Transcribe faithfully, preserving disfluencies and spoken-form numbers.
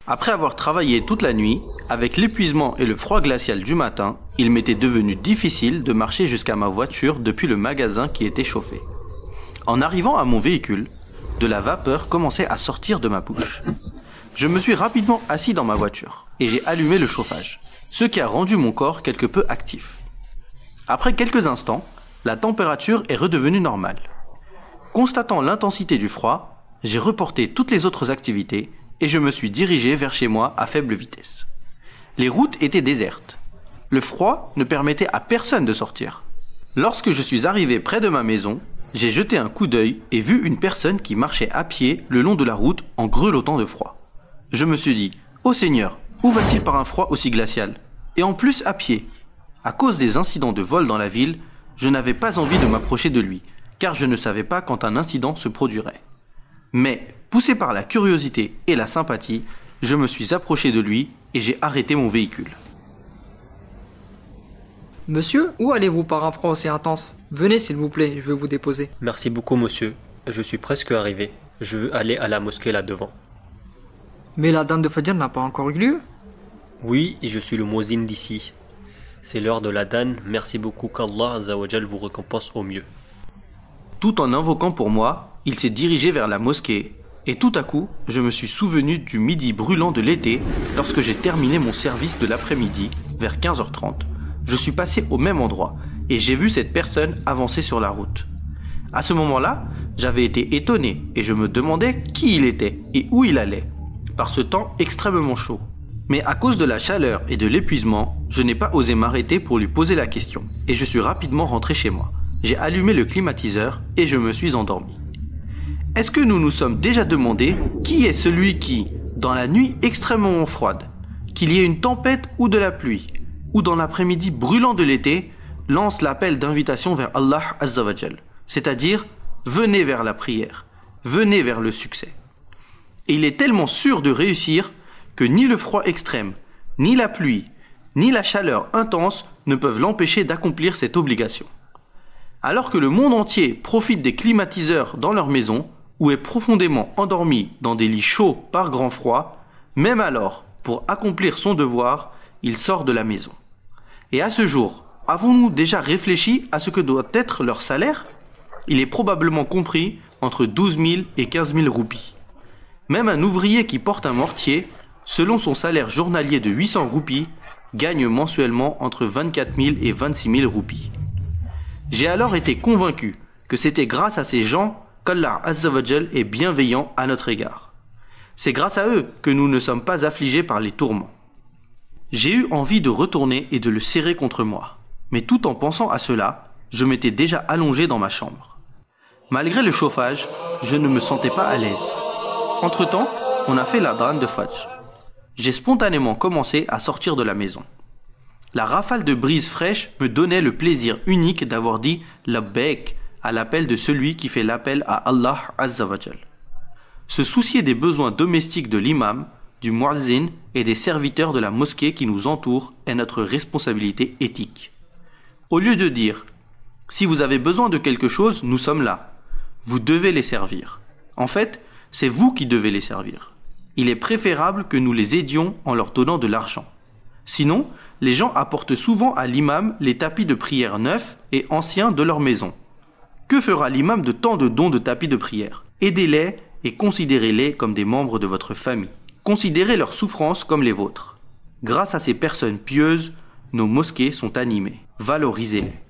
Après avoir travaillé toute la nuit, avec l'épuisement et le froid glacial du matin, il m'était devenu difficile de marcher jusqu'à ma voiture depuis le magasin qui était chauffé. En arrivant à mon véhicule, de la vapeur commençait à sortir de ma bouche. Je me suis rapidement assis dans ma voiture et j'ai allumé le chauffage, ce qui a rendu mon corps quelque peu actif. Après quelques instants, la température est redevenue normale. Constatant l'intensité du froid, j'ai reporté toutes les autres activités et je me suis dirigé vers chez moi à faible vitesse. Les routes étaient désertes. Le froid ne permettait à personne de sortir. Lorsque je suis arrivé près de ma maison, j'ai jeté un coup d'œil et vu une personne qui marchait à pied le long de la route en grelottant de froid. Je me suis dit, « Oh Seigneur, où va-t-il par un froid aussi glacial ? Et en plus à pied ?» À cause des incidents de vol dans la ville, je n'avais pas envie de m'approcher de lui, car je ne savais pas quand un incident se produirait. Mais, poussé par la curiosité et la sympathie, je me suis approché de lui et j'ai arrêté mon véhicule. Monsieur, où allez-vous par un froid aussi intense ? Venez s'il vous plaît, je vais vous déposer. Merci beaucoup monsieur, je suis presque arrivé. Je veux aller à la mosquée là-devant. Mais la dame de Fajr n'a pas encore eu lieu ? Oui, je suis le muezzin d'ici. C'est l'heure de l'adhan, merci beaucoup qu'Allah Azza wa Jal vous récompense au mieux. Tout en invoquant pour moi, il s'est dirigé vers la mosquée. Et tout à coup, je me suis souvenu du midi brûlant de l'été lorsque j'ai terminé mon service de l'après-midi, vers quinze heures trente. Je suis passé au même endroit et j'ai vu cette personne avancer sur la route. À ce moment-là, j'avais été étonné et je me demandais qui il était et où il allait, par ce temps extrêmement chaud. Mais à cause de la chaleur et de l'épuisement, je n'ai pas osé m'arrêter pour lui poser la question et je suis rapidement rentré chez moi. J'ai allumé le climatiseur et je me suis endormi. Est-ce que nous nous sommes déjà demandé qui est celui qui, dans la nuit extrêmement froide, qu'il y ait une tempête ou de la pluie, ou dans l'après-midi brûlant de l'été, lance l'appel d'invitation vers Allah Azza wa Jal, c'est-à-dire venez vers la prière, venez vers le succès. Et il est tellement sûr de réussir que ni le froid extrême, ni la pluie, ni la chaleur intense ne peuvent l'empêcher d'accomplir cette obligation. Alors que le monde entier profite des climatiseurs dans leur maison, ou est profondément endormi dans des lits chauds par grand froid, même alors, pour accomplir son devoir, il sort de la maison. Et à ce jour, avons-nous déjà réfléchi à ce que doit être leur salaire ? Il est probablement compris entre douze mille et quinze mille roupies. Même un ouvrier qui porte un mortier, selon son salaire journalier de huit cents roupies, gagne mensuellement entre vingt-quatre mille et vingt-six mille roupies. J'ai alors été convaincu que c'était grâce à ces gens qu'Allah Azza wa Jal est bienveillant à notre égard. C'est grâce à eux que nous ne sommes pas affligés par les tourments. J'ai eu envie de retourner et de le serrer contre moi. Mais tout en pensant à cela, je m'étais déjà allongé dans ma chambre. Malgré le chauffage, je ne me sentais pas à l'aise. Entre-temps, on a fait l'adhan de Fajr. J'ai spontanément commencé à sortir de la maison. La rafale de brise fraîche me donnait le plaisir unique d'avoir dit « Labbaik » à l'appel de celui qui fait l'appel à Allah Azza wa Jal. Se soucier des besoins domestiques de l'imam, du muezzin et des serviteurs de la mosquée qui nous entourent est notre responsabilité éthique. Au lieu de dire « Si vous avez besoin de quelque chose, nous sommes là. Vous devez les servir. » En fait, c'est vous qui devez les servir. Il est préférable que nous les aidions en leur donnant de l'argent. Sinon, les gens apportent souvent à l'imam les tapis de prière neufs et anciens de leur maison. Que fera l'imam de tant de dons de tapis de prière ? Aidez-les et considérez-les comme des membres de votre famille. Considérez leurs souffrances comme les vôtres. Grâce à ces personnes pieuses, nos mosquées sont animées. Valorisez-les.